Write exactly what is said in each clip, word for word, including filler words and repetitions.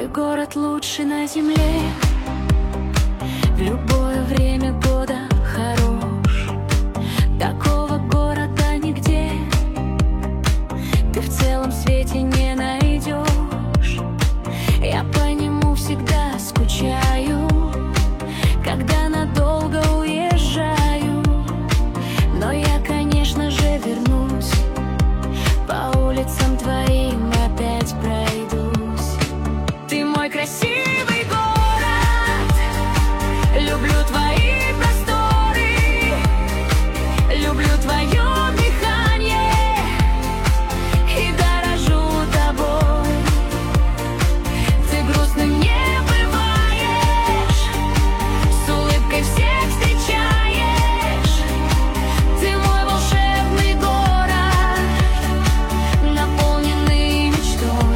Мой город лучший на земле, в любое время года хорош. Такого города нигде ты в целом свете не найдешь. Я по нему всегда скучаю, когда надолго уезжаю. Но я, конечно же, вернусь, по улицам твоим опять пройдусь. Ты мой красивый город, люблю твои просторы, люблю твое дыхание и дорожу тобой. Ты грустным не бываешь, с улыбкой всех встречаешь. Ты мой волшебный город, наполненный мечтой.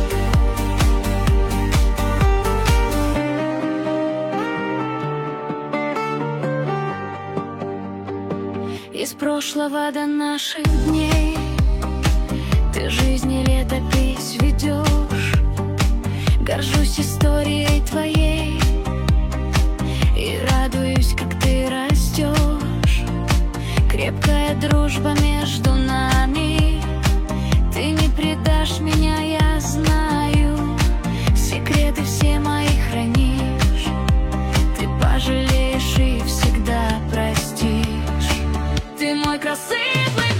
Из прошлого до наших дней ты жизни летопись ведешь. Горжусь историей твоей и радуюсь, как ты растешь. Крепкая дружба между нами, ты не предашь меня, я знаю. Секреты все мои хранишь, ты пожалеешь и всегда простишь. Ты мой красивый